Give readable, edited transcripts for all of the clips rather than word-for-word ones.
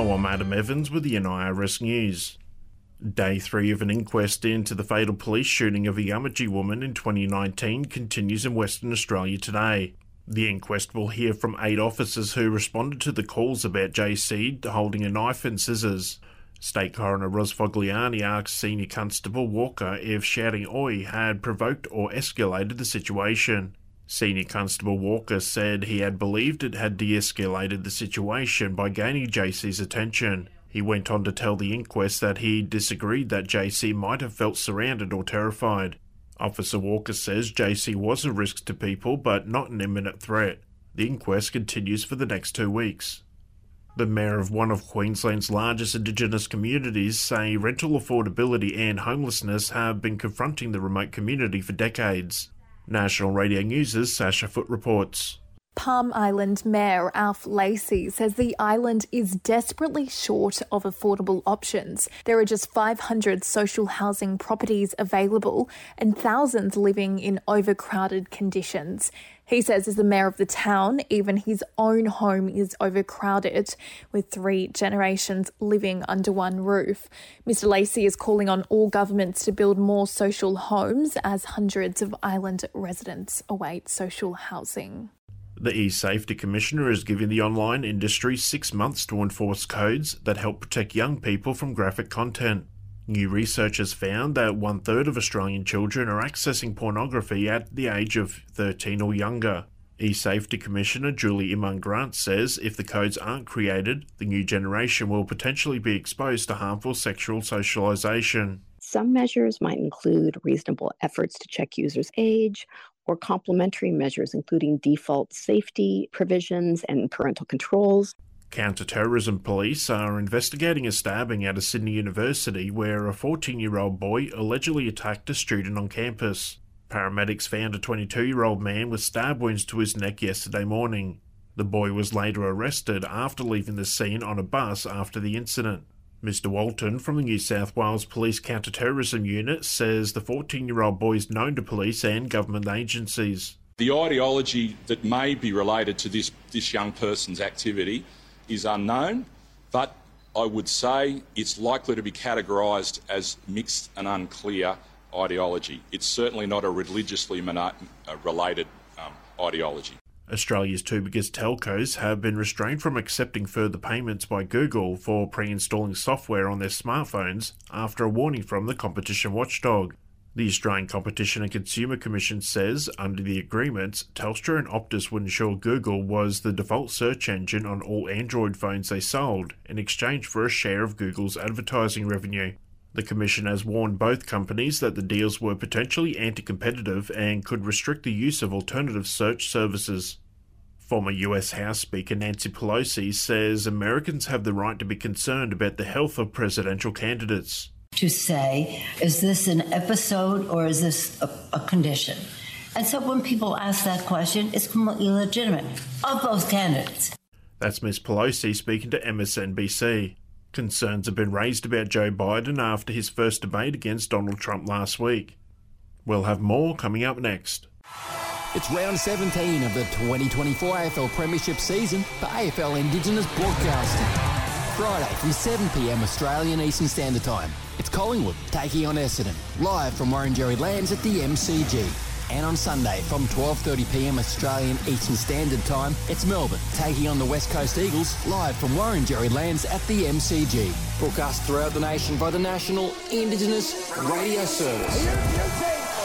Hello, I'm Adam Evans with the NIRS News. Day 3 of an inquest into the fatal police shooting of a Yamatji woman in 2019 continues in Western Australia today. The inquest will hear from 8 officers who responded to the calls about JC holding a knife and scissors. State Coroner Ros Fogliani asked Senior Constable Walker if shouting "Oi" had provoked or escalated the situation. Senior Constable Walker said he had believed it had de-escalated the situation by gaining JC's attention. He went on to tell the inquest that he disagreed that JC might have felt surrounded or terrified. Officer Walker says JC was a risk to people but not an imminent threat. The inquest continues for the next 2 weeks. The Mayor of one of Queensland's largest Indigenous communities say rental affordability and homelessness have been confronting the remote community for decades. National Radio News' Sasha Foote reports. Palm Island Mayor Alf Lacey says the island is desperately short of affordable options. There are just 500 social housing properties available and thousands living in overcrowded conditions. He says as the mayor of the town, even his own home is overcrowded, with 3 generations living under one roof. Mr Lacey is calling on all governments to build more social homes as hundreds of island residents await social housing. The eSafety Commissioner is giving the online industry 6 months to enforce codes that help protect young people from graphic content. New research has found that 1/3 of Australian children are accessing pornography at the age of 13 or younger. eSafety Commissioner Julie Imman-Grant says if the codes aren't created, the new generation will potentially be exposed to harmful sexual socialisation. Some measures might include reasonable efforts to check users' age, or complementary measures including default safety provisions and parental controls. Counter-terrorism police are investigating a stabbing at a Sydney university where a 14-year-old boy allegedly attacked a student on campus. Paramedics found a 22-year-old man with stab wounds to his neck yesterday morning. The boy was later arrested after leaving the scene on a bus after the incident. Mr Walton from the New South Wales Police Counter-Terrorism Unit says the 14-year-old boy is known to police and government agencies. The ideology that may be related to this young person's activity is unknown, but I would say it's likely to be categorised as mixed and unclear ideology. It's certainly not a religiously related ideology. Australia's 2 biggest telcos have been restrained from accepting further payments by Google for pre-installing software on their smartphones after a warning from the competition watchdog. The Australian Competition and Consumer Commission says under the agreements, Telstra and Optus would ensure Google was the default search engine on all Android phones they sold in exchange for a share of Google's advertising revenue. The Commission has warned both companies that the deals were potentially anti-competitive and could restrict the use of alternative search services. Former US House Speaker Nancy Pelosi says Americans have the right to be concerned about the health of presidential candidates. To say, is this an episode or is this a condition? And so when people ask that question, it's completely legitimate of both candidates. That's Ms Pelosi speaking to MSNBC. Concerns have been raised about Joe Biden after his first debate against Donald Trump last week. We'll have more coming up next. It's round 17 of the 2024 AFL Premiership season for AFL Indigenous Broadcasting. Friday from 7 p.m. Australian Eastern Standard Time. It's Collingwood taking on Essendon, live from Wurundjeri Lands at the MCG. And on Sunday from 12:30 p.m. Australian Eastern Standard Time, it's Melbourne taking on the West Coast Eagles, live from Wurundjeri Lands at the MCG. Broadcast throughout the nation by the National Indigenous Radio Service.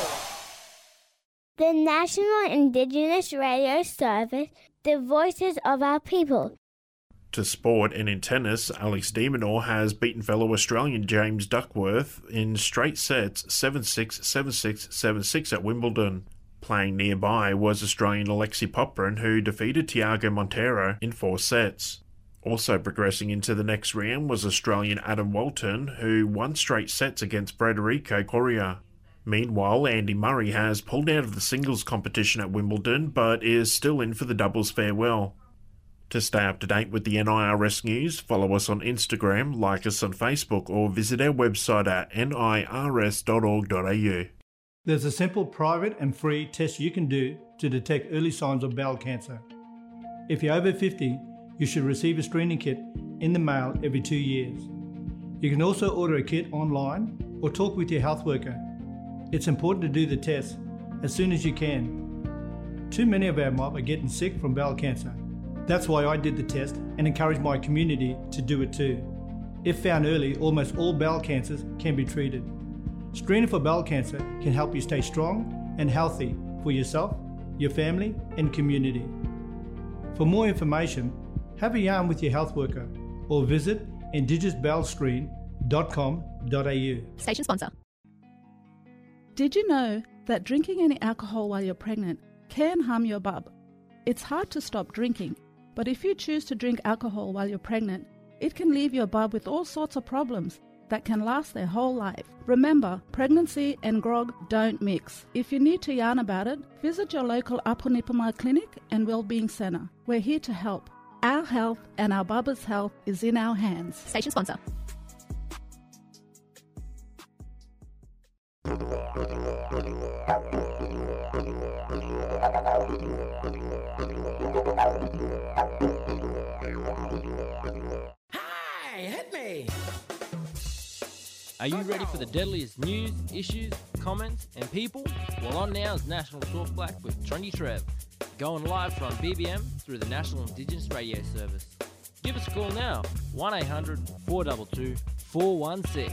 The National Indigenous Radio Service, the voices of our people. To sport, and in tennis, Alex de Minaur has beaten fellow Australian James Duckworth in straight sets 7-6, 7-6, 7-6 at Wimbledon. Playing nearby was Australian Alexei Popyrin, who defeated Thiago Monteiro in 4 sets. Also progressing into the next round was Australian Adam Walton, who won straight sets against Federico Coria. Meanwhile, Andy Murray has pulled out of the singles competition at Wimbledon, but is still in for the doubles farewell. To stay up to date with the NIRS news, follow us on Instagram, like us on Facebook, or visit our website at nirs.org.au. There's a simple, private and free test you can do to detect early signs of bowel cancer. If you're over 50, you should receive a screening kit in the mail every 2 years. You can also order a kit online or talk with your health worker. It's important to do the test as soon as you can. Too many of our mob are getting sick from bowel cancer. That's why I did the test and encourage my community to do it too. If found early, almost all bowel cancers can be treated. Screening for bowel cancer can help you stay strong and healthy for yourself, your family and community. For more information, have a yarn with your health worker or visit indigenousbowelscreen.com.au. Station sponsor. Did you know that drinking any alcohol while you're pregnant can harm your bub? It's hard to stop drinking, but if you choose to drink alcohol while you're pregnant, it can leave your bub with all sorts of problems that can last their whole life. Remember, pregnancy and grog don't mix. If you need to yarn about it, visit your local Upper Nipamar Clinic and Wellbeing Centre. We're here to help. Our health and our bubba's health is in our hands. Station sponsor. Are you ready for the deadliest news, issues, comments and people? Well, on now is National Talk Black with Trendy Trev, going live from BBM through the National Indigenous Radio Service. Give us a call now, 1-800-422-416.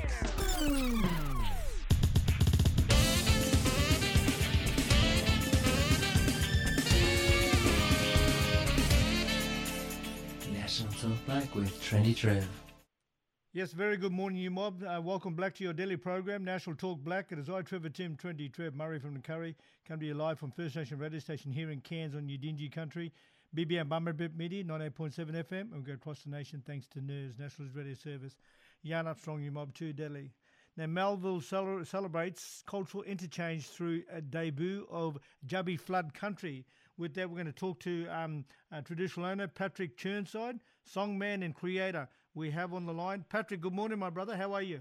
National Talk Black with Trendy Trev. Yes, very good morning, you mob. Welcome back to your daily program, National Talk Black. It is I, Trevor Tim, Trendy Trev Murray from the Curry, come to you live from First Nation radio station here in Cairns on Yidinji country, BBM Bummerbip Media, 98.7 FM, and we go across the nation thanks to NERS, National Radio Service. Yarn up strong, you mob, to Delhi. Now, Melville celebrates cultural interchange through a debut of Jubby Flood Country. With that, we're going to talk to traditional owner Patrick Churnside, songman and creator. We have on the line. Patrick, good morning, my brother. How are you?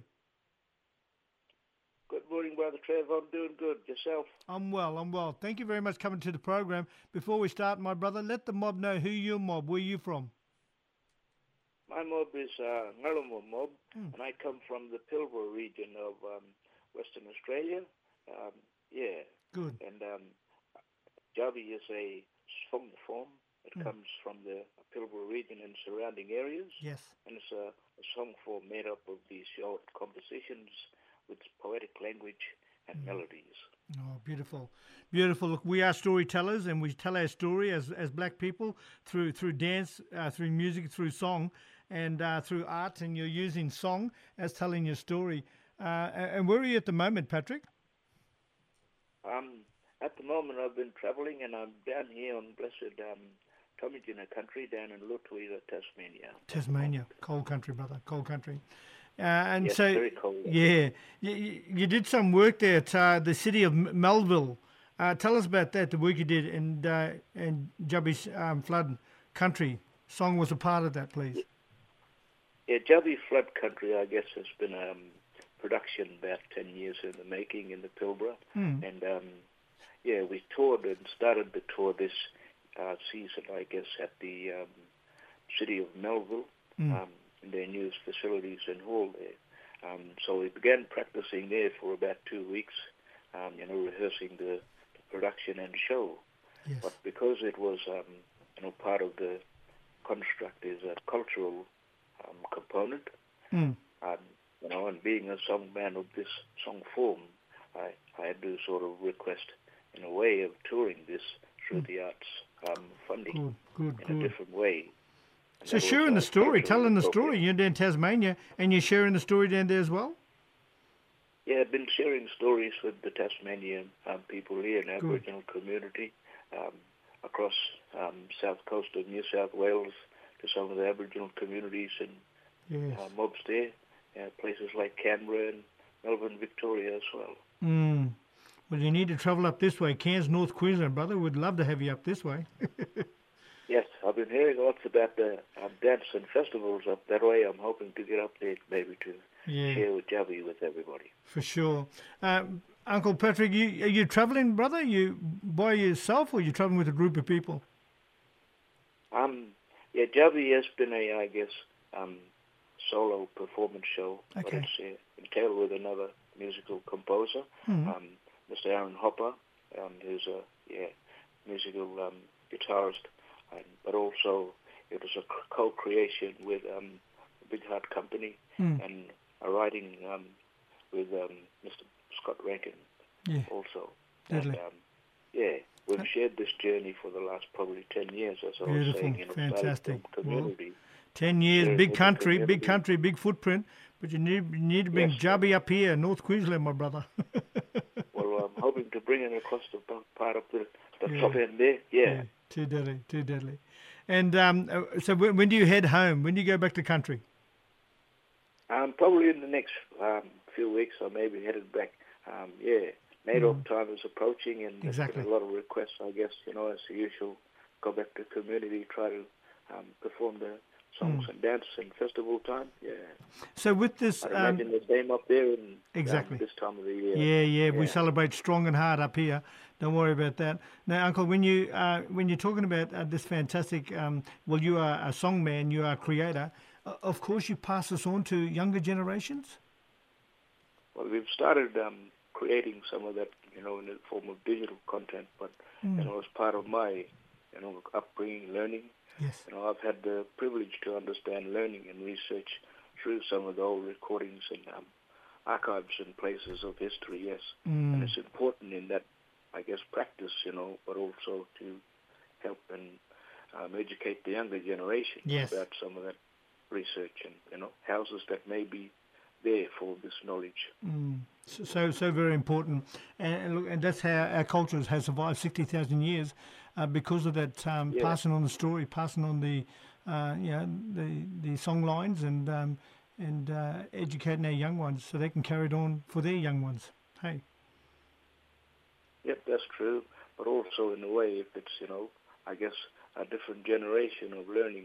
Good morning, Brother Trev. I'm doing good. Yourself? I'm well. Thank you very much for coming to the program. Before we start, my brother, let the mob know who your mob, where you from. My mob is Ngarluma mob, and I come from the Pilbara region of Western Australia. Good. And Jubby is a song form. It comes from the Pilbara region and surrounding areas. Yes. And it's a song form made up of these short compositions with poetic language and melodies. Oh, beautiful. Beautiful. Look, we are storytellers and we tell our story as black people through dance, through music, through song and through art, and you're using song as telling your story. And where are you at the moment, Patrick? At the moment I've been travelling and I'm down here on blessed Tomijina country down in Lutwila, Tasmania. Tasmania, cold country, brother, cold country. And yes, so, very cold. Yeah, you did some work there at the city of Melville. Tell us about that, the work you did in Jubby's Flood Country. Song was a part of that, please. Yeah, Jubby Flood Country, I guess, has been production about 10 years in the making in the Pilbara. And, we toured and started the tour this season, I guess, at the city of Melville, in their newest facilities and hall there. So we began practicing there for about 2 weeks, rehearsing the production and show. Yes. But because it was, part of the construct is a cultural component, and being a songman of this song form, I had to sort of request, in a way, of touring this through the arts funding in a different way. And so sharing the story, telling the story. You're down in Tasmania and you're sharing the story down there as well? Yeah, I've been sharing stories with the Tasmanian people here in the Aboriginal community across south coast of New South Wales to some of the Aboriginal communities and mobs there, places like Canberra and Melbourne, Victoria as well. Well, you need to travel up this way. Cairns, North Queensland, brother. We'd love to have you up this way. Yes, I've been hearing lots about the dance and festivals up that way. I'm hoping to get up there maybe to share with Jubby with everybody. For sure. Uncle Patrick, are you travelling, brother? Are you by yourself or are you travelling with a group of people? Yeah, Javi has been I guess, solo performance show, Okay. but it's entailed with another musical composer, Mr. Aaron Hopper, who's a musical guitarist, but also it was a co-creation with Big Heart Company and a writing with Mr. Scott Rankin also. Deadly. And, we've shared this journey for the last probably 10 years, as I was Beautiful, saying, in a fantastic. community. 10 years, Very big good country, community. big country, big footprint, but you need to bring Yes. Jabi up here, North Queensland, my brother. Well, I'm hoping to bring it across the part of the Yeah. top end there. Yeah. Too deadly, too deadly. And so when do you head home? When do you go back to country? Probably in the next few weeks, I may be headed back. NAIDOC time is approaching, and there's Exactly. been a lot of requests, I guess, as usual, go back to community, try to perform the songs and dance in festival time. Yeah. So with this... I imagine the same up there in Exactly. this time of the year. Yeah, we celebrate strong and hard up here. Don't worry about that. Now, Uncle, when you're talking about this fantastic, you are a song man, you are a creator. Of course, you pass this on to younger generations. Well, we've started creating some of that, in the form of digital content, but as part of my, upbringing, learning. Yes. I've had the privilege to understand learning and research through some of the old recordings and archives and places of history, yes. And it's important in that, I guess, practice, but also to help and educate the younger generation about some of that research and, houses that may be there for this knowledge. So very important. And look, and that's how our culture has survived 60,000 years because of that passing on the story, passing on the the song lines and educating our young ones so they can carry it on for their young ones. Hey. Yep, that's true. But also in a way, if it's, I guess a different generation of learning,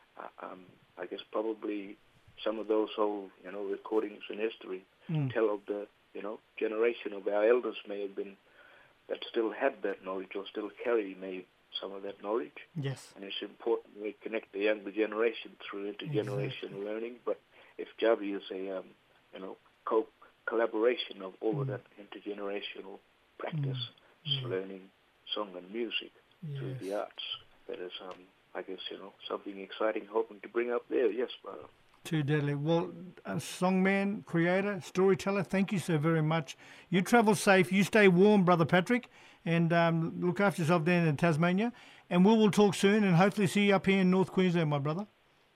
I guess probably some of those old, recordings in history tell of the, generation of our elders may have been that still had that knowledge or still carry maybe some of that knowledge. Yes. And it's important we connect the younger generation through intergenerational learning. But if Javi is a, collaboration of all of that intergenerational practice, learning song and music through the arts, that is, I guess, something exciting hoping to bring up there. Yes, brother. Too deadly. Well, songman, creator, storyteller, thank you so very much. You travel safe. You stay warm, Brother Patrick, and look after yourself down in Tasmania. And we will talk soon and hopefully see you up here in North Queensland, my brother.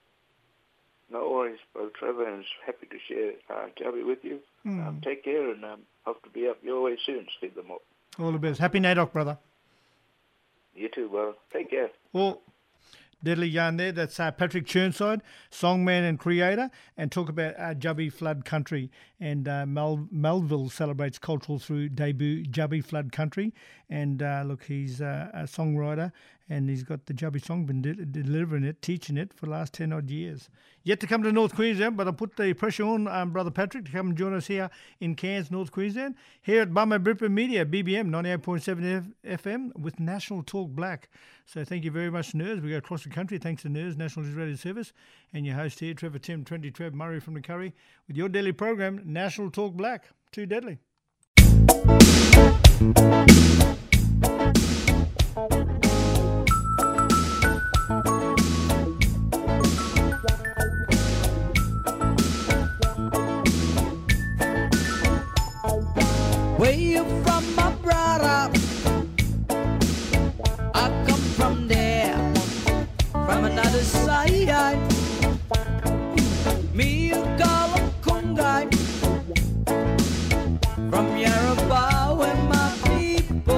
No worries, Brother Trevor, and happy to share Javi with you. Take care, and hope to be up your way soon, Steve them up. All the best. Happy NAIDOC, brother. You too, brother. Take care. Well, deadly yarn there. That's Patrick Churnside, songman and creator, and talk about Jubby Flood Country. And Melville celebrates cultural through debut Jubby Flood Country. And look, he's a songwriter, and he's got the Jubby song, been delivering it, teaching it for the last 10 odd years. Yet to come to North Queensland, but I'll put the pressure on Brother Patrick to come and join us here in Cairns, North Queensland, here at Bummer Brisbane Media, BBM 98.7 FM with National Talk Black. So thank you very much, Nerds. We go across the country thanks to Nerds, National Radio Service, and your host here, Trevor Tim, 20 Trev Murray from the Curry, with your daily program, National Talk Black. Too deadly. Where you from, my brother? I come from there, from another side. Me you call a Kungai, from Yarrabah, where my people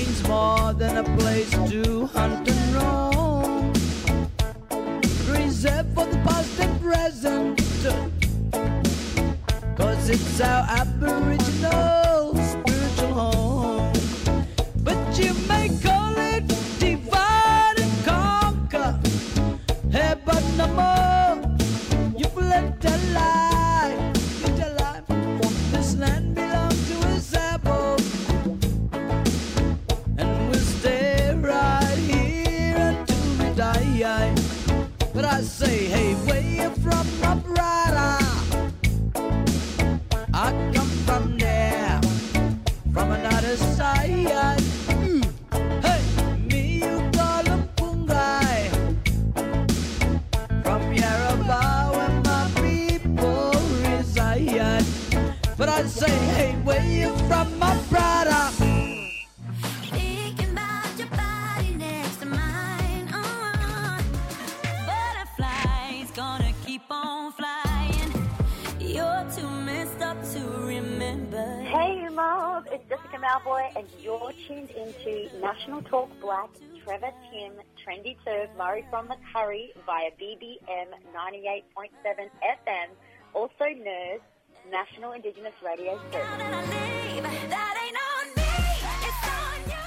means more than a place to hunt and roam. Reserved for the past and present, 'cause it's our aboriginal spiritual home. But you may call it divide and conquer, hey, but no more. You've let a lie, let a lie. This land belongs to us above, and we'll stay right here until we die. But I say, hey, where you from, uprider? I come from there, from another side. Hey, me you call them Pungai, from Yarrabah where my people reside. But I say, hey, where you from, my brother? Thinking about your body next to mine. Butterflies gonna keep on flying. You're too messed up to remember. Hey, Mob, it's Jessica Malboy, and you're tuned into National Talk Black, Trevor, Tim, Trendy Turv, Murray from the Curry via BBM 98.7 FM, also NERS, National Indigenous Radio Service. That ain't on me, it's on you.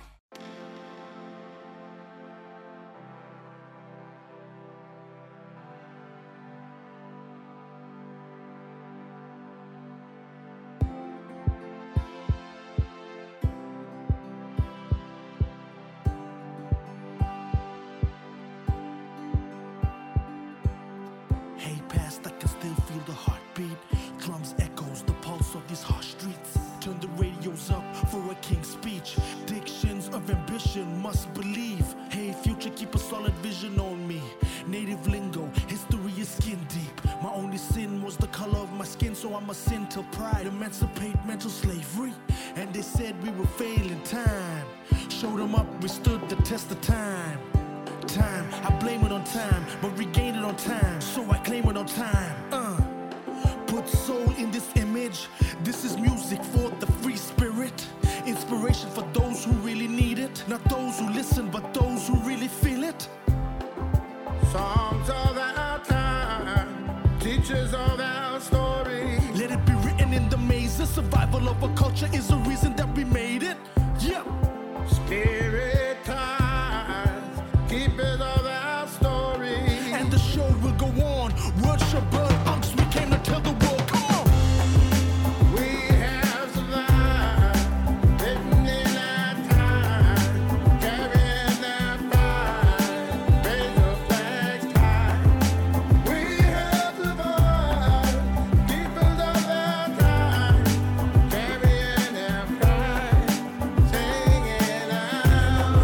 Hey, past, I can still feel the heartbeat. Drums echoes the pulse of these harsh streets. Turn the radios up for a king's speech. Dictions of ambition must believe. Hey, future, keep a solid vision on me. Native lingo, history is skin deep. My only sin was the color of my skin, so I'm a sin till pride. Emancipate mental slavery. And they said we would fail in time. Showed them up, we stood the test of time. I blame it on time, but regain it on time, so I claim it on time. Put soul in this image. This is music for the free spirit. Inspiration for those who really need it. Not those who listen, but those who really feel it. Songs of our time, teachers of our story. Let it be written in the mazes. Survival of a culture is the reason that we made it. Yeah. Spirit ties, keepers of our story. And the show will go on. Words your blood, unks. We came to tell the world. Come on. We have survived, written in our time, carrying our pride, raise the flags high. We have survived, keepers of our time, carrying our pride, singing out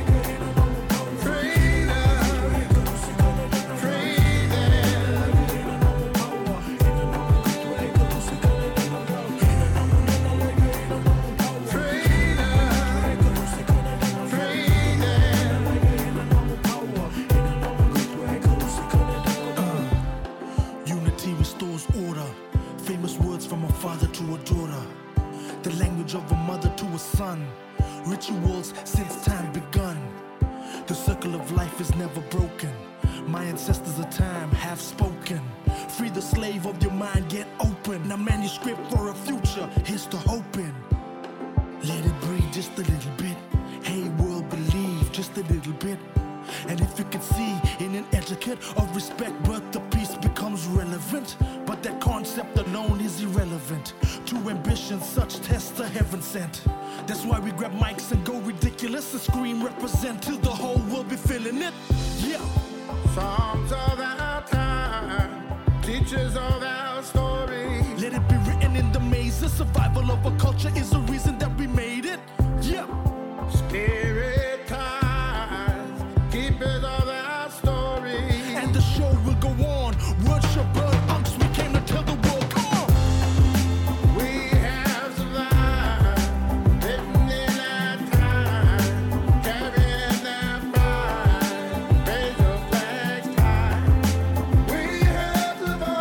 Unity restores order. Famous words from a father to a daughter. The language of a mother to a son. Rituals since time begun. The circle of life is never broken. My ancestors of time have spoken. Free the slave of your mind, get open. A manuscript for a future, here's to hoping. Let it breathe just a little bit. Hey world, believe just a little bit. And if you can see in an etiquette of respect, birth to peace becomes relevant. But that concept alone is irrelevant to ambition, such tests are heaven sent. That's why we grab mics and go ridiculous and scream represent till the whole world be feeling it. Yeah. Songs of our time, teachers of our story. Let it be written in the mazes. Survival of a culture is the reason that we made it. Yeah. Spirit ties, keepers of our story. And the show will go on. Words your blood, unks. We came to tell the world. Come on. We have survived, written in our time, carrying our pride, raise the flags high. We have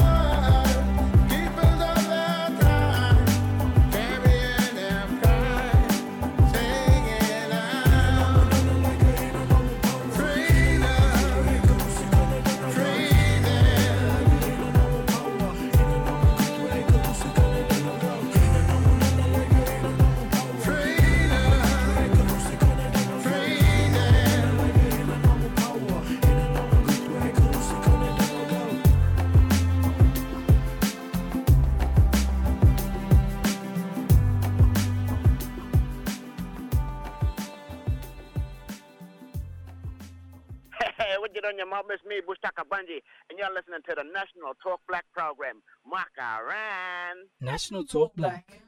survived, keepers of our time, carrying our pride, Good on your mob. It's me, Bushtaka Bunji, and you're listening to the National Talk Black program. Makaran. National Talk Black.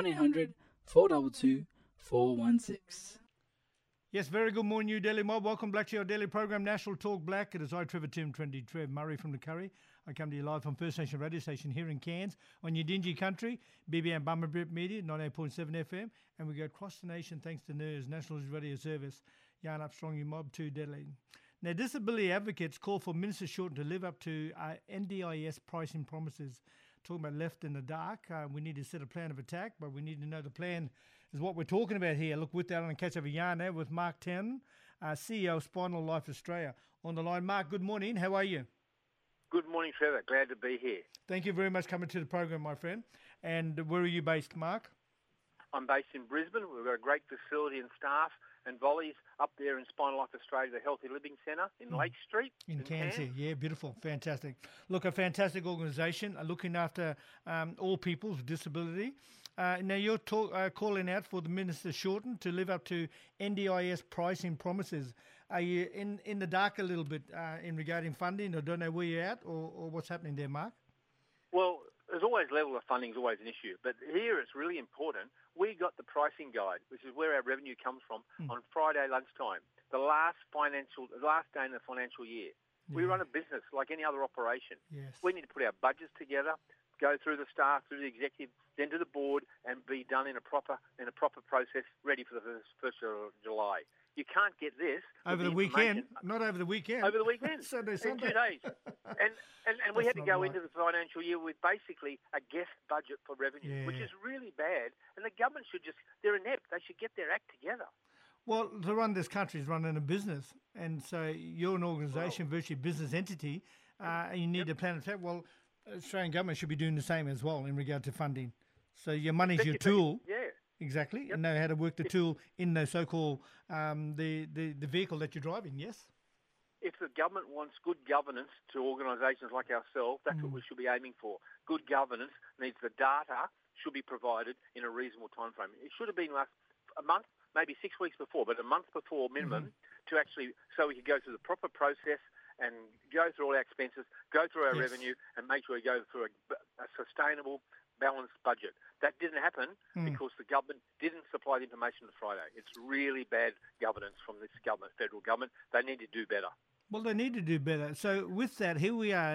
1-800-422-416. Yes, very good morning, New Delhi mob. Welcome back to your daily program, National Talk Black. It is I, Trevor Tim, Trendy Trev, Murray from the Curry. I come to you live from First Nation Radio Station here in Cairns on your dingy country, BBM Bummerbrip Media, 98.7 FM, and we go across the nation thanks to NERS, National Radio Service, Yarn Up Strong, you mob, to Delhi. Now, disability advocates call for Minister Shorten to live up to NDIS pricing promises. Talking about left in the dark, we need to set a plan of attack, but we need to know the plan is what we're talking about here. Look, with that, I'm going to catch up a yarn now with Mark Town, CEO of Spinal Life Australia. On the line, Mark, good morning. How are you? Good morning, Trevor. Glad to be here. Thank you very much for coming to the program, my friend. And where are you based, Mark? I'm based in Brisbane. We've got a great facility and staff and volleys up there in Spinal Life Australia, the Healthy Living Centre in Lake Street. In Cairns. Yeah, beautiful. Fantastic. Look, a fantastic organisation looking after all people with disability. Now, you're calling out for the Minister Shorten to live up to NDIS pricing promises. Are you in the dark a little bit in regarding funding, or don't know where you're at, or what's happening there, Mark? Well, there's always level of funding is always an issue, but here it's really important. We got the pricing guide, which is where our revenue comes from, on Friday lunchtime, the last day in the financial year. Yeah. We run a business like any other operation. Yes. We need to put our budgets together, go through the staff, through the executive, then to the board, and be done in a proper process, ready for the 1st of July. You can't get this over the weekend. Not over the weekend. Over the weekend. Sunday. In 2 days. And we had to go into the financial year with basically a guest budget for revenue, which is really bad. And the government they're inept. They should get their act together. Well, to run this country is running a business. And so you're an organisation, virtually business entity, and you need a plan of attack. Well, Australian government should be doing the same as well in regard to funding. So your money's your tool. Yeah. Exactly, and know how to work the tool in the so-called the vehicle that you're driving. Yes. If the government wants good governance to organisations like ourselves, that's what we should be aiming for. Good governance needs the data should be provided in a reasonable time frame. It should have been a month, maybe 6 weeks before, but a month before minimum to actually so we could go through the proper process and go through all our expenses, go through our revenue, and make sure we go through a sustainable, balanced budget. That didn't happen because the government didn't supply the information on Friday. It's really bad governance from this government, federal government. They need to do better. Well, they need to do better. So with that, here we are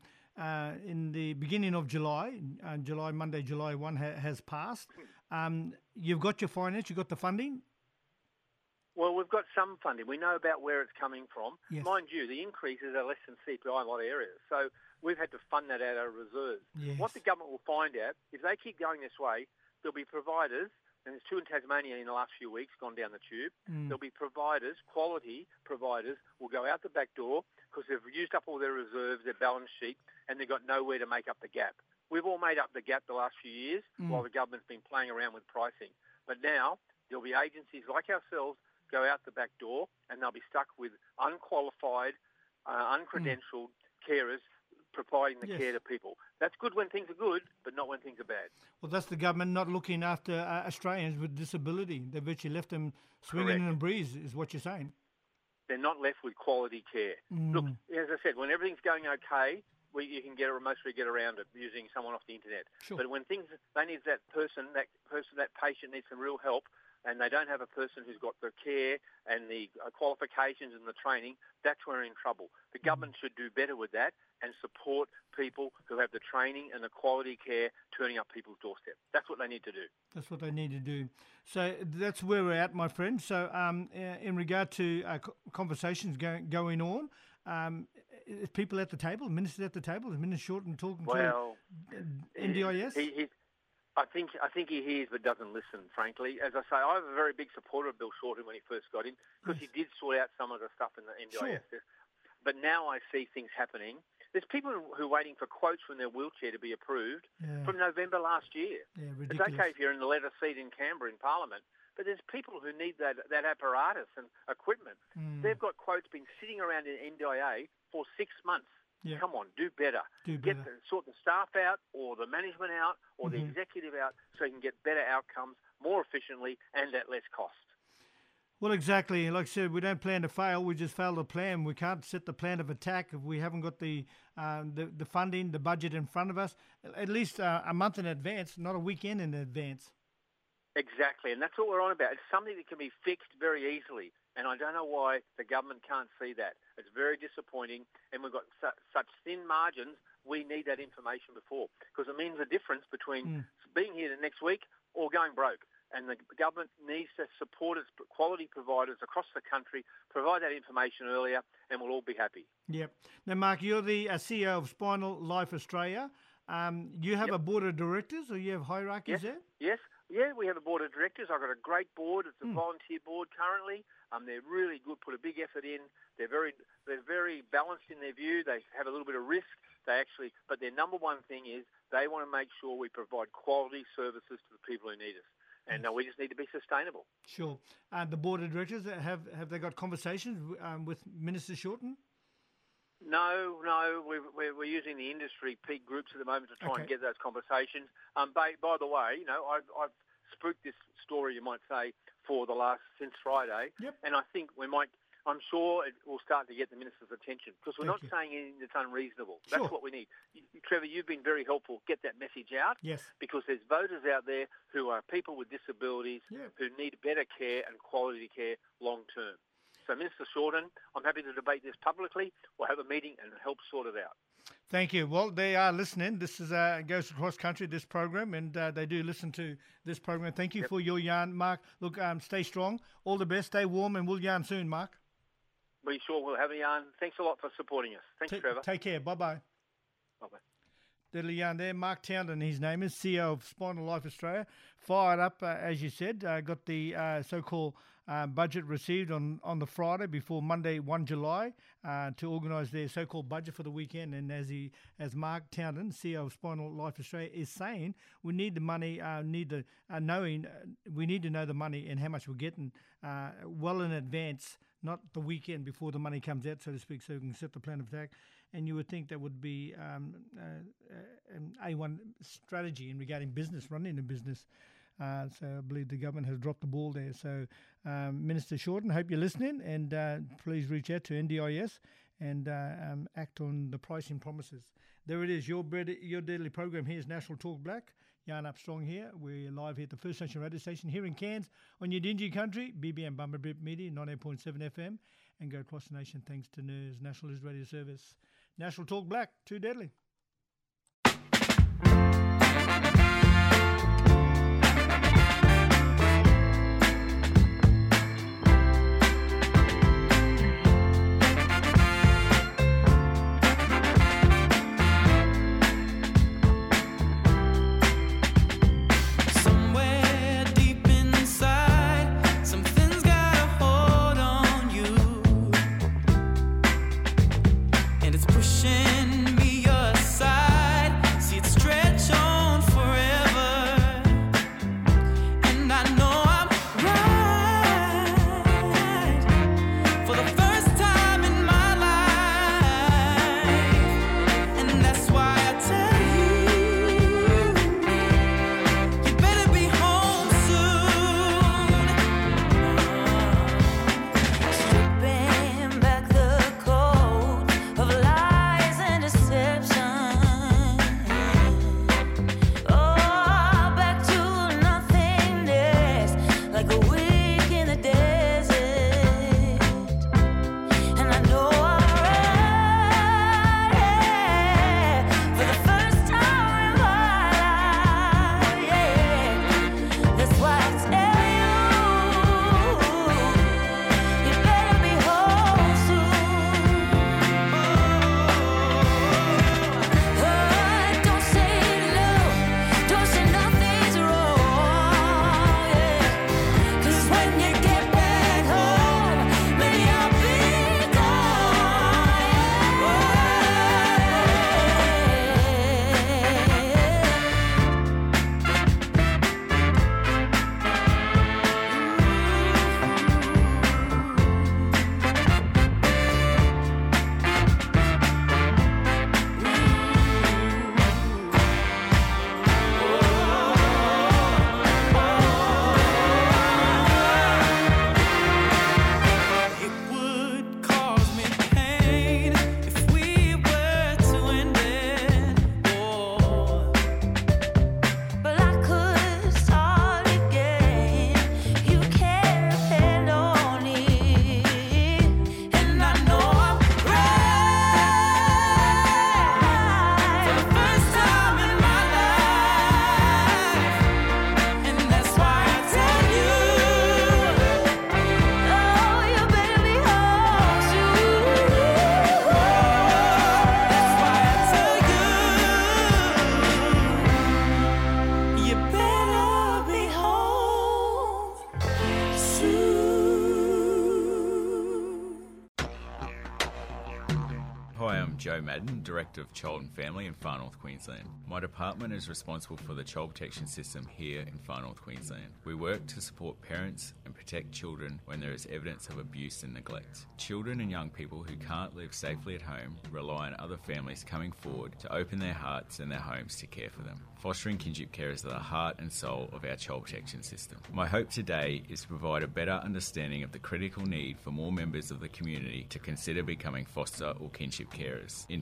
in the beginning of July. Monday, July 1 has passed. You've got your finance, you've got the funding? Well, we've got some funding. We know about where it's coming from. Yes. Mind you, the increases are less than CPI in a lot of areas. So we've had to fund that out of reserves. Yes. What the government will find out, if they keep going this way, there'll be providers, and there's 2 in Tasmania in the last few weeks gone down the tube. There'll be providers, quality providers, will go out the back door because they've used up all their reserves, their balance sheet, and they've got nowhere to make up the gap. We've all made up the gap the last few years while the government's been playing around with pricing. But now there'll be agencies like ourselves go out the back door and they'll be stuck with unqualified, uncredentialed carers providing the care to people. That's good when things are good, but not when things are bad. Well, that's the government not looking after Australians with disability. They've virtually left them swinging in a breeze, is what you're saying. They're not left with quality care. Look, as I said, when everything's going okay, you can mostly get around it using someone off the internet. Sure. But when they need that patient needs some real help, and they don't have a person who's got the care and the qualifications and the training, that's when we're in trouble. The government should do better with that and support people who have the training and the quality care turning up people's doorstep. That's what they need to do. That's what they need to do. So that's where we're at, my friend. So in regard to conversations going on, is people at the table, ministers at the table, is Minister Shorten talking to NDIS? I think he hears but doesn't listen, frankly. As I say, I was a very big supporter of Bill Shorten when he first got in because he did sort out some of the stuff in the NDIS. Sure. But now I see things happening. There's people who are waiting for quotes from their wheelchair to be approved from November last year. Yeah, it's okay if you're in the leather seat in Canberra in Parliament, but there's people who need that apparatus and equipment. They've got quotes been sitting around in NDIA for 6 months. Yeah. Come on, do better. Sort the staff out or the management out or the executive out so you can get better outcomes more efficiently and at less cost. Well, exactly. Like I said, we don't plan to fail. We just fail to plan. We can't set the plan of attack if we haven't got the funding, the budget in front of us, at least a month in advance, not a weekend in advance. Exactly, and that's what we're on about. It's something that can be fixed very easily, and I don't know why the government can't see that. It's very disappointing, and we've got such thin margins. We need that information before, because it means the difference between being here the next week or going broke. And the government needs to support its quality providers across the country, provide that information earlier, and we'll all be happy. Yep. Now, Mark, you're the CEO of Spinal Life Australia. You have a board of directors, or you have hierarchies there? Yes. Yeah, we have a board of directors. I've got a great board. It's a volunteer board currently. They're really good, put a big effort in. They're very balanced in their view. They have a little bit of risk. But their number one thing is they want to make sure we provide quality services to the people who need us. And we just need to be sustainable. Sure. The board of directors, have they got conversations with Minister Shorten? No, we're using the industry peak groups at the moment to try and get those conversations. By the way, I've spooked this story, you might say, since Friday, and I think I'm sure it will start to get the minister's attention, because we're not saying anything that's unreasonable. Sure. That's what we need. Trevor, you've been very helpful. Get that message out. Yes. Because there's voters out there who are people with disabilities who need better care and quality care long term. So, Minister Shorten, I'm happy to debate this publicly. We'll have a meeting and help sort it out. Thank you. Well, they are listening. This is goes across country, this program, and they do listen to this program. Thank you for your yarn, Mark. Look, stay strong. All the best. Stay warm, and we'll yarn soon, Mark. We sure will have a yarn. Thanks a lot for supporting us. Thanks, Trevor. Take care. Bye-bye. Bye-bye. Little yarn there. Mark Townsend, his name is, CEO of Spinal Life Australia. Fired up, as you said. Got the so-called budget received on the Friday before Monday, 1 July, to organise their so-called budget for the weekend. And as Mark Townsend, CEO of Spinal Life Australia, is saying, we need the money, we need to know the money and how much we're getting well in advance, not the weekend before the money comes out, so to speak, so we can set the plan of attack. And you would think that would be an A1 strategy in regarding business, running a business. So I believe the government has dropped the ball there. So Minister Shorten, hope you're listening, and please reach out to NDIS and act on the pricing promises. There it is, your daily program here is National Talk Black. Yarn Up Strong here. We're live here at the First Nation radio station here in Cairns on Udingi Country, BBM Bumper Bip Media, 98.7 FM, and go across the nation thanks to NERS, National News Radio Service. National Talk Black, too deadly. Pushing me Joe Madden, Director of Child and Family in Far North Queensland. My department is responsible for the child protection system here in Far North Queensland. We work to support parents and protect children when there is evidence of abuse and neglect. Children and young people who can't live safely at home rely on other families coming forward to open their hearts and their homes to care for them. Fostering kinship carers are the heart and soul of our child protection system. My hope today is to provide a better understanding of the critical need for more members of the community to consider becoming foster or kinship carers. In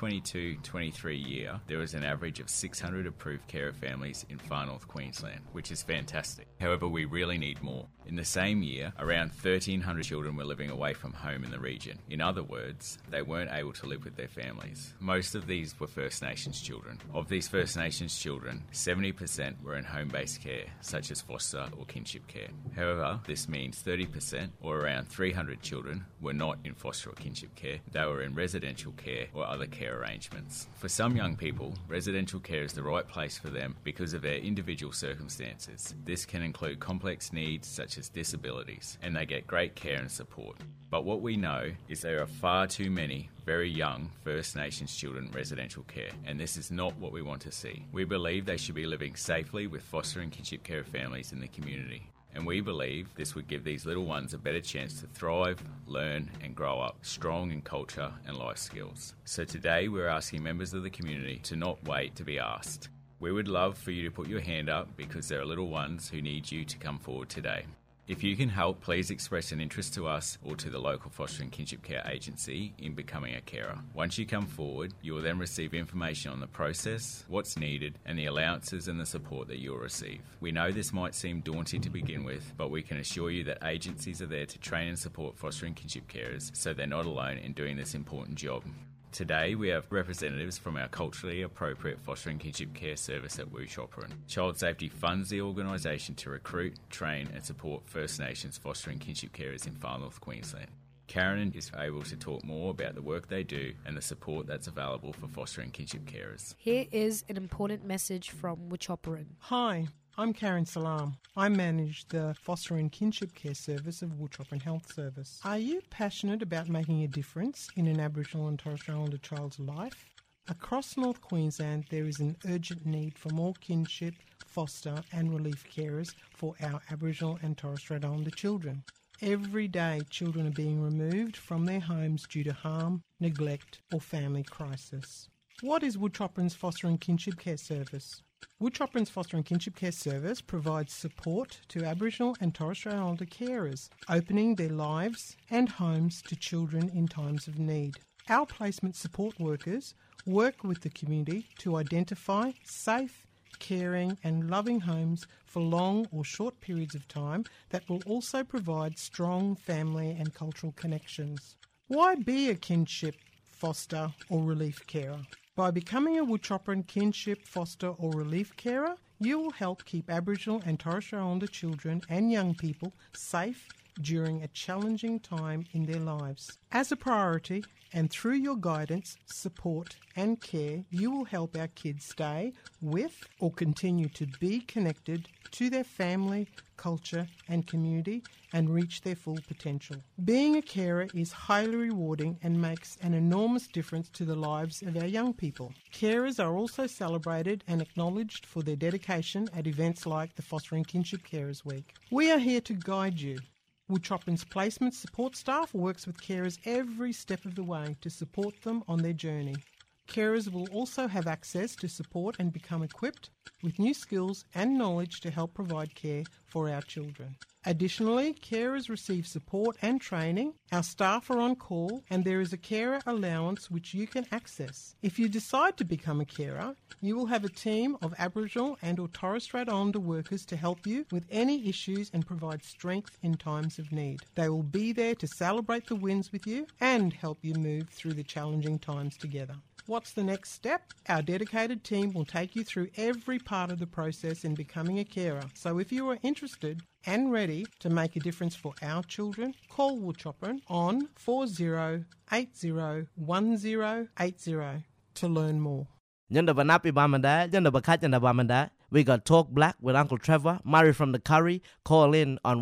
2022-23 year, there was an average of 600 approved carer families in Far North Queensland, which is fantastic. However, we really need more. In the same year, around 1,300 children were living away from home in the region. In other words, they weren't able to live with their families. Most of these were First Nations children. Of these First Nations children, 70% were in home-based care, such as foster or kinship care. However, this means 30%, or around 300 children, were not in foster or kinship care. They were in residential care or other care arrangements. For some young people, residential care is the right place for them because of their individual circumstances. This can include complex needs such as disabilities, and they get great care and support. But what we know is there are far too many very young First Nations children in residential care, and this is not what we want to see. We believe they should be living safely with foster and kinship care families in the community. And we believe this would give these little ones a better chance to thrive, learn and grow up strong in culture and life skills. So today we're asking members of the community to not wait to be asked. We would love for you to put your hand up because there are little ones who need you to come forward today. If you can help, please express an interest to us or to the local foster and kinship care agency in becoming a carer. Once you come forward, you will then receive information on the process, what's needed, and the allowances and the support that you'll receive. We know this might seem daunting to begin with, but we can assure you that agencies are there to train and support foster and kinship carers so they're not alone in doing this important job. Today, we have representatives from our culturally appropriate foster and kinship care service at Wuchopperen. Child Safety funds the organisation to recruit, train and support First Nations foster and kinship carers in Far North Queensland. Karen is able to talk more about the work they do and the support that's available for foster and kinship carers. Here is an important message from Wuchopperen. Hi, I'm Karen Salam. I manage the Foster and Kinship Care Service of Wuchopperen Health Service. Are you passionate about making a difference in an Aboriginal and Torres Strait Islander child's life? Across North Queensland, there is an urgent need for more kinship, foster and relief carers for our Aboriginal and Torres Strait Islander children. Every day, children are being removed from their homes due to harm, neglect or family crisis. What is Wuchopperen's Foster and Kinship Care Service? Wuchopperen's Foster and Kinship Care Service provides support to Aboriginal and Torres Strait Islander carers, opening their lives and homes to children in times of need. Our placement support workers work with the community to identify safe, caring and loving homes for long or short periods of time that will also provide strong family and cultural connections. Why be a kinship, foster or relief carer? By becoming a Wuchopperen kinship, foster or relief carer, you will help keep Aboriginal and Torres Strait Islander children and young people safe during a challenging time in their lives. As a priority, and through your guidance, support and care, you will help our kids stay with or continue to be connected to their family, culture and community and reach their full potential. Being a carer is highly rewarding and makes an enormous difference to the lives of our young people. Carers are also celebrated and acknowledged for their dedication at events like the Foster and Kinship Carers Week. We are here to guide you. Wuchopperen's placement support staff works with carers every step of the way to support them on their journey. Carers will also have access to support and become equipped with new skills and knowledge to help provide care for our children. Additionally, carers receive support and training, our staff are on call, and there is a carer allowance which you can access. If you decide to become a carer, you will have a team of Aboriginal and or Torres Strait Islander workers to help you with any issues and provide strength in times of need. They will be there to celebrate the wins with you and help you move through the challenging times together. What's the next step? Our dedicated team will take you through every part of the process in becoming a carer. So if you are interested and ready to make a difference for our children, call Wuchopperen on 40801080 to learn more. We got Talk Black with Uncle Trevor, Murray from the Curry. Call in on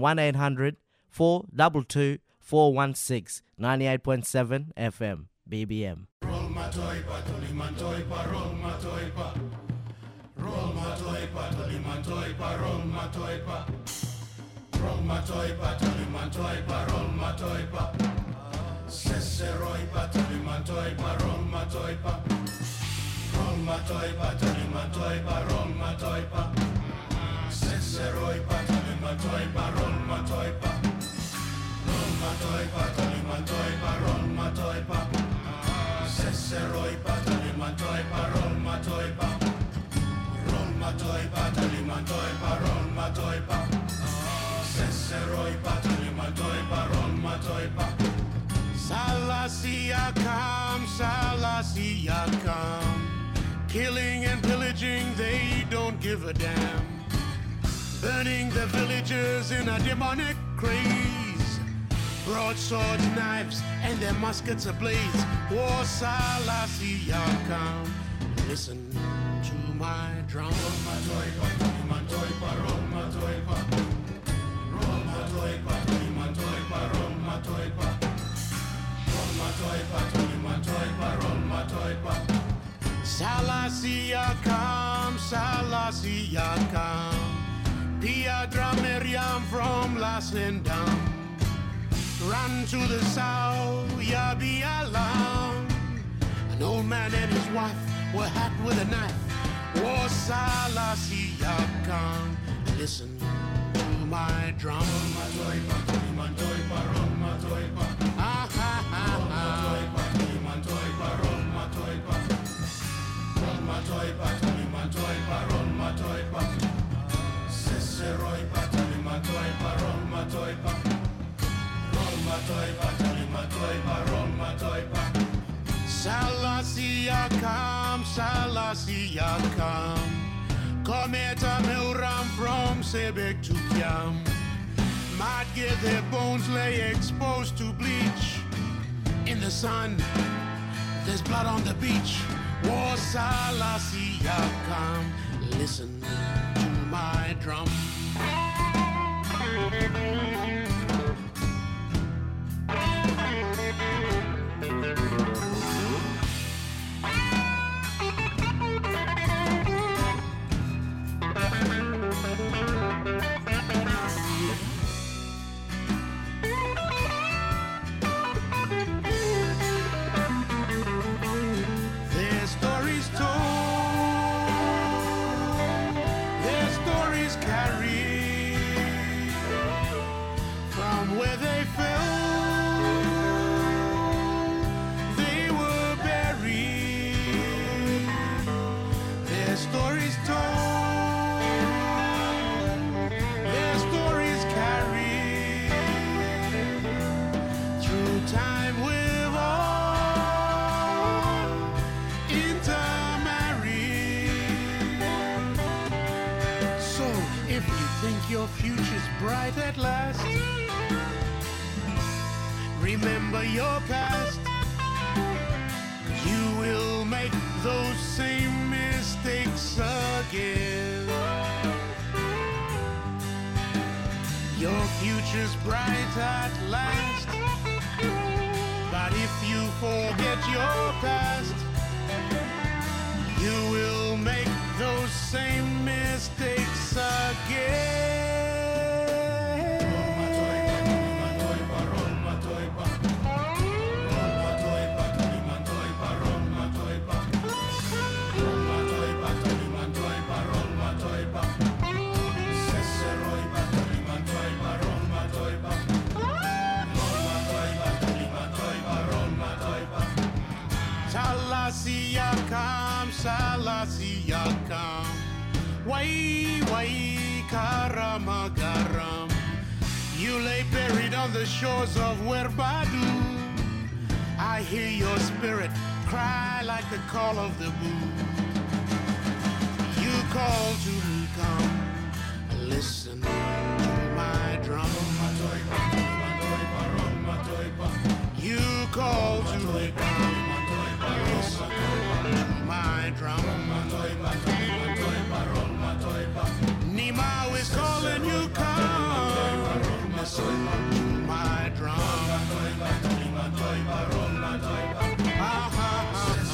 1-800-422-416, 98.7 FM, BBM. matoipa, tuli mantoipa, roll matoipa. Roll matoipa, tuli mantoipa, roll matoipa. Roll matoipa, tuli mantoipa, roll matoipa. Seseroipa, tuli mantoipa, roll matoipa. Roll matoipa, tuli mantoipa, roll matoipa. Seseroipa, tuli mantoipa, roll matoipa. Roll matoipa, tuli mantoipa, roll matoipa. Seseroipa, tuli mantoipa, roll matoipa. Roll matoipa, tuli mantoipa, roll matoipa. Seseroipa, tuli mantoipa, roll matoipa. Salasiakam, Salasiakam. Killing and pillaging, they don't give a damn. Burning the villages in a demonic craze. Broadswords, knives, and their muskets ablaze. War Salasiakam. Listen to my drum. Roll matoipa, tuli mantoipa, roll matoipa. Roll matoipa, tuli mantoipa, roll matoipa. Roll matoipa, tuli mantoipa, roll matoipa. Salasiakam, Salasiakam. Piadra Miriam from Lasendam. Run to the south, Yabi Alam. An old man and his wife were hacked with a knife. War Salasiakam. Listen to my drum. Roll matoipa, tuli mantoipa, roll matoipa. Ah ha ha ha. Roll matoipa, tuli mantoipa, roll matoipa. Roll matoipa, tuli mantoipa, roll matoipa. Seseroipa, tuli mantoipa, roll matoipa. Roll matoipa, tuli mantoipa, roll matoipa. Salasiakam, Salasiakam. Cometa Milram from Sebek to Kiam. Might get their bones lay exposed to bleach. In the sun, there's blood on the beach. War Salasiakam. Listen to my drum. Their stories told, their stories carried from where they fell. They were buried. Their stories told, their stories carried through time with all intermarried. So if you think your future's bright at last, remember your past, 'cause you will make those same mistakes again. Your future's bright at last, but if you forget your past, you will make those same mistakes again. Salasiakam, Salasiakam. Wai, wai, karamagaram. You lay buried on the shores of Werbadu. I hear your spirit cry like the call of the moon. You call to me, come, listen to my drum. You call to me, come, listen to my drum. Nimau is calling you, come, listen to my drum. Ah, ah, ah.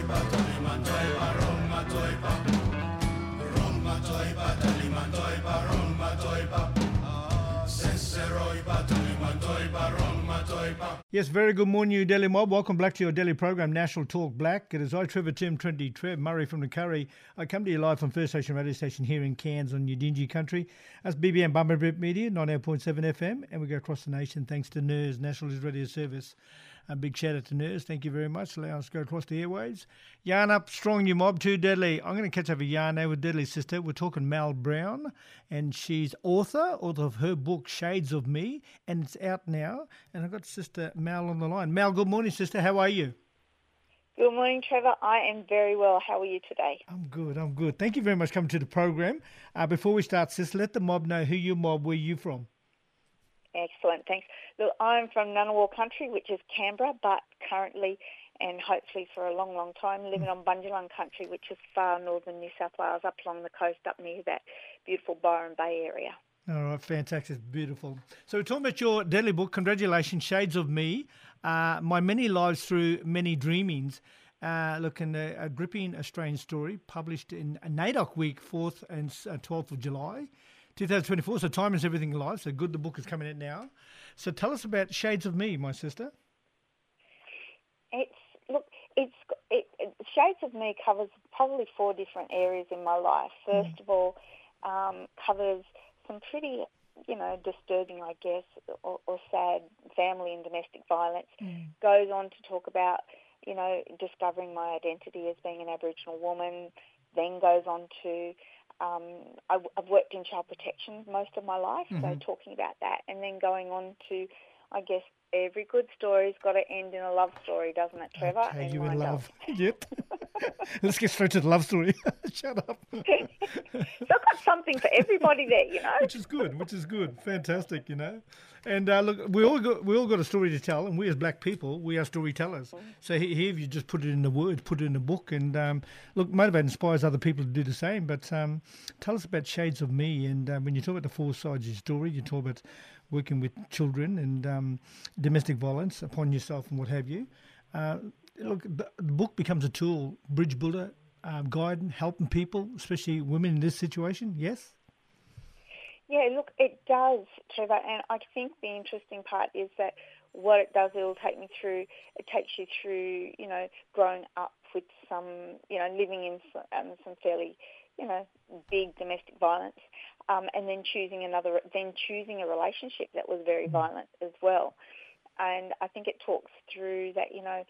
Yes, very good morning, New Delhi mob. Welcome back to your daily program, National Talk Black. It is I, Trevor Tim, Trinity Trev, Murray from the Curry. I come to you live from First Station Radio Station here in Cairns on Udingi Country. That's BBM Bumper Brit Media, 98.7 FM, and we go across the nation thanks to NIRS, National News Radio Service. A big shout out to NIRS. Thank you very much. Allow us to go across the airwaves. Yarn up, strong new mob, too deadly. I'm going to catch up a yarn now with Deadly's sister. We're talking Mal Brown, and she's author of her book, Shades of Me, and it's out now. And I've got Sister Mal on the line. Mal, good morning, sister. How are you? Good morning, Trevor. I am very well. How are you today? I'm good. Thank you very much for coming to the program. Before we start, sis, let the mob know who your mob, where you from. Excellent, thanks. Look, I'm from Ngunnawal country, which is Canberra, but currently and hopefully for a long, long time living on Bundjalung country, which is far northern New South Wales, up along the coast, up near that beautiful Byron Bay area. All right, fantastic, beautiful. So we're talking about your deadly book, congratulations, Shades of Me, My Many Lives Through Many Dreamings. Looking at a gripping Australian story published in NAIDOC week, 4th and 12th of July. 2024, so time is everything in life, so good the book is coming out now. So tell us about Shades of Me, my sister. Shades of Me covers probably 4 different areas in my life. First of all, covers some pretty, disturbing, I guess, or sad family and domestic violence. Goes on to talk about, discovering my identity as being an Aboriginal woman, then goes on to I've worked in child protection most of my life, so talking about that, and then going on to, I guess, every good story's got to end in a love story, doesn't it, Trevor? Okay, you in love. Yep. Let's get straight to the love story. Shut up. So I've got something for everybody there, Which is good. Fantastic, And look, we all got a story to tell, and we as black people, we are storytellers. So here you just put it in the words, put it in a book, and look, Motivate inspires other people to do the same. But tell us about Shades of Me, and when you talk about the 4 sides of your story, you talk about working with children and domestic violence upon yourself and what have you. Look, the book becomes a tool, bridge builder, guide, helping people, especially women in this situation. Yes. Yeah, look, it does, Trevor, and I think the interesting part is that what it does, it takes you through, growing up with some, living in some fairly, big domestic violence, and then choosing a relationship that was very violent as well. And I think it talks through that,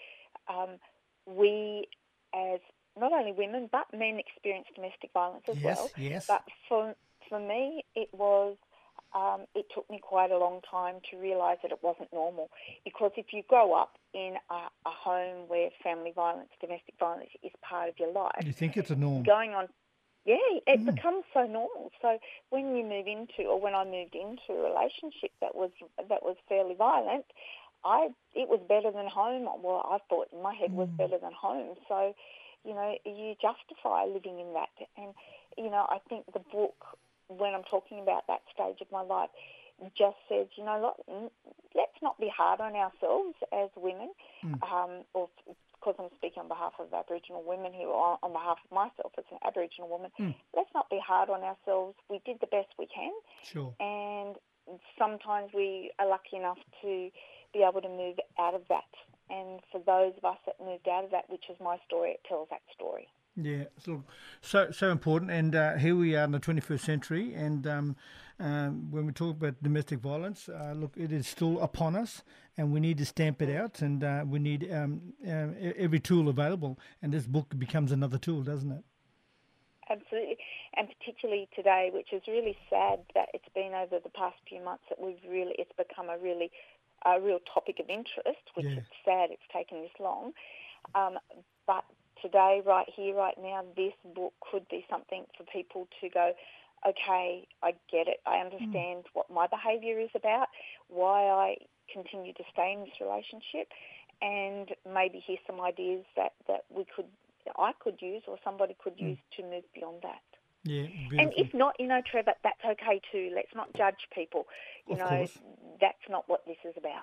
we as not only women but men experience domestic violence as well. Yes. But for me, it was. It took me quite a long time to realise that it wasn't normal, because if you grow up in a home where family violence, domestic violence is part of your life, you think it's a norm. Going on, it becomes so normal. So when I moved into a relationship that was fairly violent, it was better than home. Well, I thought in my head was better than home. So, you justify living in that. And, I think the book, when I'm talking about that stage of my life, just says, let's not be hard on ourselves as women, or because I'm speaking on behalf of Aboriginal women here, or on behalf of myself as an Aboriginal woman, let's not be hard on ourselves. We did the best we can. Sure. And sometimes we are lucky enough to be able to move out of that. And for those of us that moved out of that, which is my story, it tells that story. Yeah, so important. And here we are in the 21st century. And when we talk about domestic violence, look, it is still upon us, and we need to stamp it out. And we need every tool available. And this book becomes another tool, doesn't it? Absolutely, and particularly today, which is really sad that it's been over the past few months that it's become a real topic of interest, which is sad it's taken this long. But today, right here, right now, this book could be something for people to go, okay, I get it. I understand what my behaviour is about, why I continue to stay in this relationship, and maybe here's some ideas that I could use or somebody could use to move beyond that. Yeah, beautiful. And if not, Trevor, that's okay too. Let's not judge people. That's not what this is about.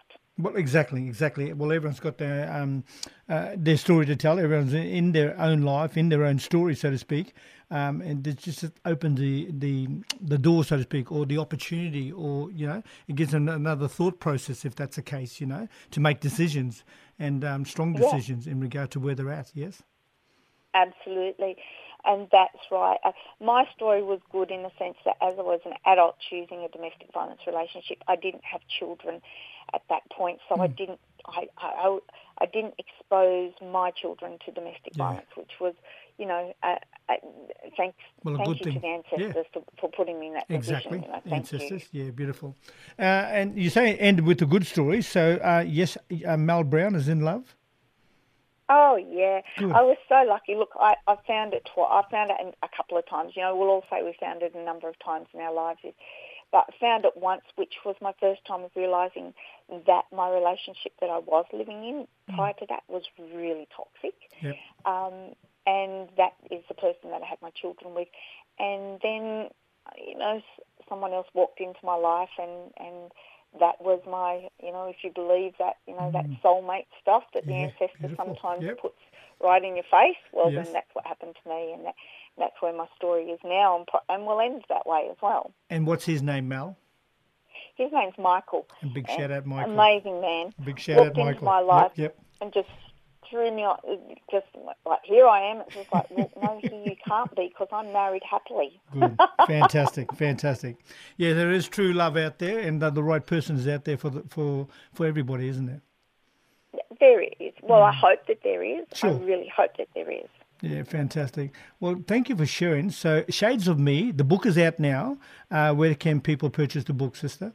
Well, exactly. Well, everyone's got their story to tell. Everyone's in their own life, in their own story, so to speak. And it just opens the door, so to speak, or the opportunity, or, it gives them another thought process, if that's the case, to make decisions and strong decisions in regard to where they're at, yes? Absolutely. And that's right. My story was good in the sense that as I was an adult choosing a domestic violence relationship, I didn't have children at that point, so I didn't expose my children to domestic violence, which was, thank you to the ancestors for putting me in that position. Thank ancestors, you. yeah, beautiful. And you say it ended with a good story, so yes, Mel Brown is in love? Oh, yeah. Good. I was so lucky. Look, I found it I found it a couple of times. We'll all say we found it a number of times in our lives. But I found it once, which was my first time of realising that my relationship that I was living in prior to that was really toxic. Yep. And that is the person that I had my children with. And then, someone else walked into my life and that was my, if you believe that, that soulmate stuff that the ancestor sometimes puts right in your face, well, then that's what happened to me, and that's where my story is now, and will end that way as well. And what's his name, Mel? His name's Michael. And big shout out, Michael. Amazing man. Big shout out, Michael. Walked into my life and just threw me on, just like, here I am. It's just like, well, no, here you can't be because I'm married happily. Good. Fantastic. Yeah, there is true love out there, and the right person is out there for everybody, isn't there? There is. Well, I hope that there is. Sure. I really hope that there is. Yeah, fantastic. Well, thank you for sharing. So, Shades of Me, the book is out now. Where can people purchase the book, sister?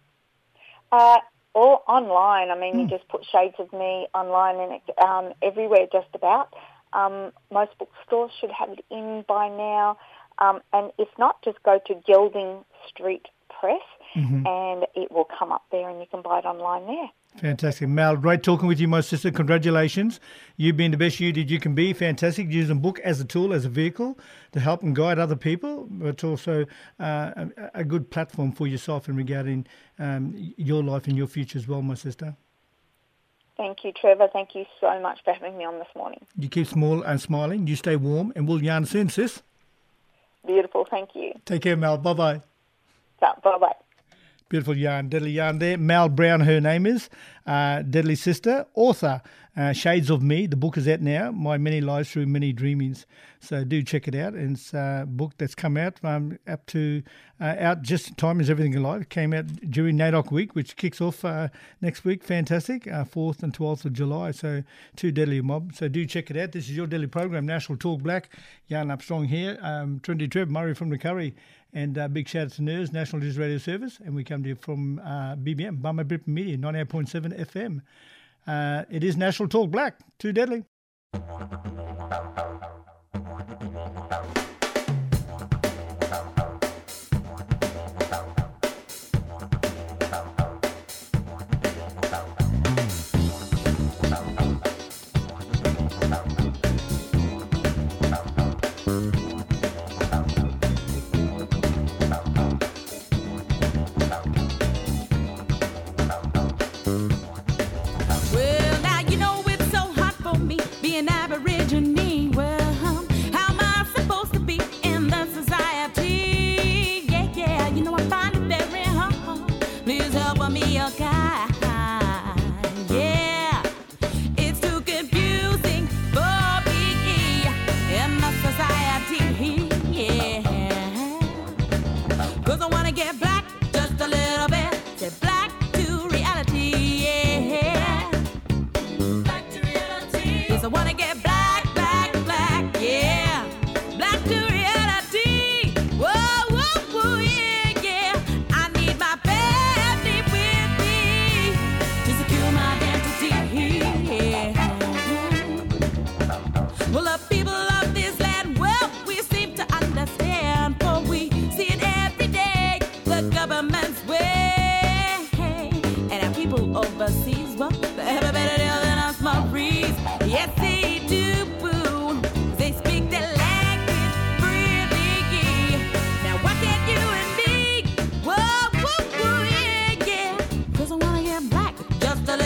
Or online. I mean, you just put Shades of Me online and everywhere just about. Most bookstores should have it in by now. And if not, just go to Gelding Street Press and it will come up there and you can buy it online there. Fantastic. Mel, great talking with you, my sister. Congratulations. You've been the best you that you can be. Fantastic. Using book as a tool, as a vehicle to help and guide other people, but also a good platform for yourself in regarding your life and your future as well, my sister. Thank you, Trevor. Thank you so much for having me on this morning. You keep small and smiling. You stay warm, and we'll yarn soon, sis. Beautiful. Thank you. Take care, Mel. Bye-bye. Bye-bye. Beautiful yarn, deadly yarn there. Mel Brown, her name is, deadly sister, author, Shades of Me. The book is out now, My Many Lives Through Many Dreamings. So do check it out. And it's a book that's come out out just in time as Everything Alive. It came out during NAIDOC week, which kicks off next week. Fantastic, 4th and 12th of July. So 2 Deadly Mob. So do check it out. This is your daily program, National Talk Black. Yarn up strong here. Trinity Trev, Murray from the Curry. And big shout out to NERS, National Digital Radio Service. And we come to you from BBM, Burma Brisbane Media, 98.7 FM. It is National Talk Black. Too Deadly. Well, now you know it's so hot for me being Aborigine. Well, how am I supposed to be in the society? Yeah, you know I find it very hard. Please help me, a guy. Yeah, it's too confusing for me in the society. Yeah, 'cause I wanna get black just a little bit. Say black to reality. Yeah. Yes, I wanna get black, yeah. Black to reality. Whoa, yeah. I need my family with me to secure my identity. Yeah. Well, the people of this land, well, we seem to understand, for we see it every day, the government's way. And our people overseas, well, they have a better deal than us, Maurice. Yes, they do, boo. They speak their language freely. Now, why can't you and me? Whoa, yeah. 'Cause I wanna get black just a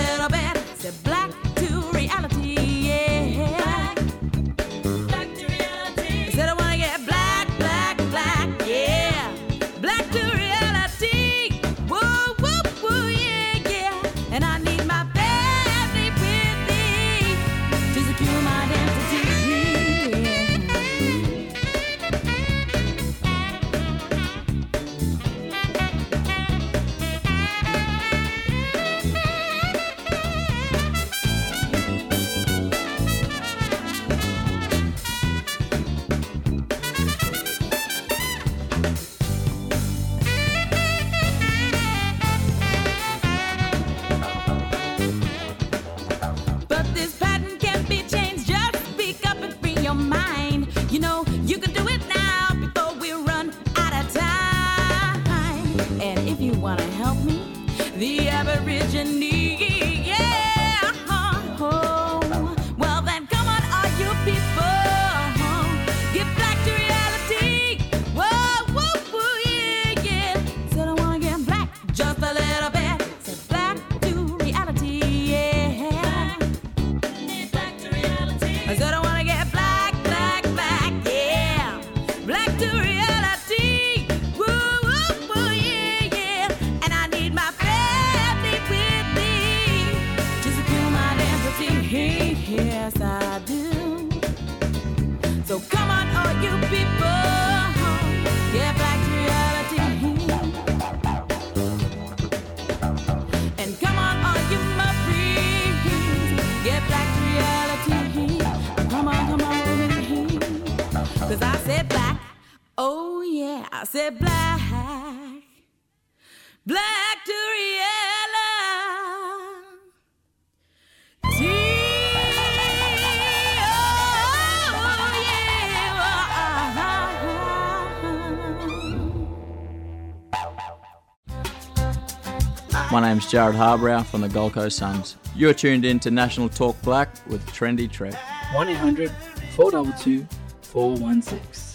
So come on, all you people, get back to reality. And come on, all you Murphys, get back to reality. Come on, cause I said black. Oh yeah, I said black. Black to reality. My name's Jared Harbrow from the Gold Coast Suns. You're tuned in to National Talk Black with Trendy Trev. 1-800-422-416.